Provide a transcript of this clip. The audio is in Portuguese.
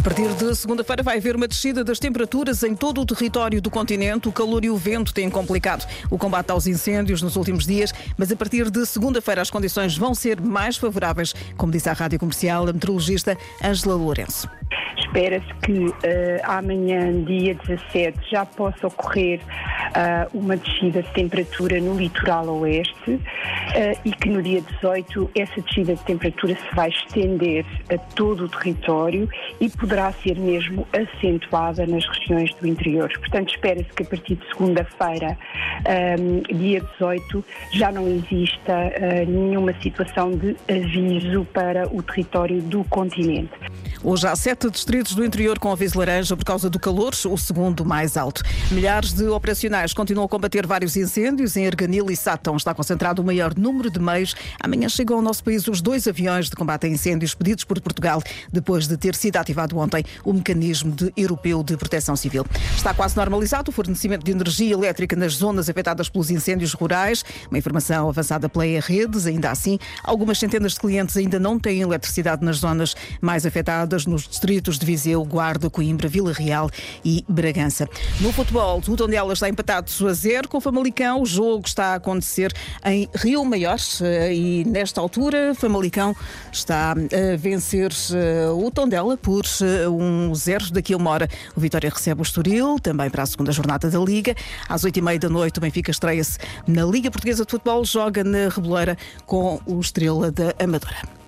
A partir de segunda-feira vai haver uma descida das temperaturas em todo o território do continente. O calor e o vento têm complicado o combate aos incêndios nos últimos dias, mas a partir de segunda-feira as condições vão ser mais favoráveis, como disse à Rádio Comercial a meteorologista Ângela Lourenço. Espera-se que amanhã, dia 17, já possa ocorrer uma descida de temperatura no litoral oeste e que no dia 18 essa descida de temperatura se vai estender a todo o território e poderá ser mesmo acentuada nas regiões do interior. Portanto, espera-se que a partir de segunda-feira, dia 18, já não exista nenhuma situação de aviso para o território do continente. Hoje há 7 distritos do interior com aviso laranja por causa do calor, o segundo mais alto. Milhares de operacionais continuam a combater vários incêndios. Em Arganil e Sátão está concentrado o maior número de meios. Amanhã chegam ao nosso país os 2 aviões de combate a incêndios pedidos por Portugal, depois de ter sido ativado ontem o mecanismo europeu de proteção civil. Está quase normalizado o fornecimento de energia elétrica nas zonas afetadas pelos incêndios rurais. Uma informação avançada pela E-Redes. Ainda assim, algumas centenas de clientes ainda não têm eletricidade nas zonas mais afetadas, nos distritos de Viseu, Guarda, Coimbra, Vila Real e Bragança. No futebol, o Tondela está empatado 2-0 com o Famalicão. O jogo está a acontecer em Rio Maior e nesta altura Famalicão está a vencer o Tondela por 1-0. Daqui a uma hora o Vitória recebe o Estoril, também para a segunda jornada da Liga. Às 20h30 o Benfica estreia-se na Liga Portuguesa de Futebol, joga na Reboleira com o Estrela da Amadora.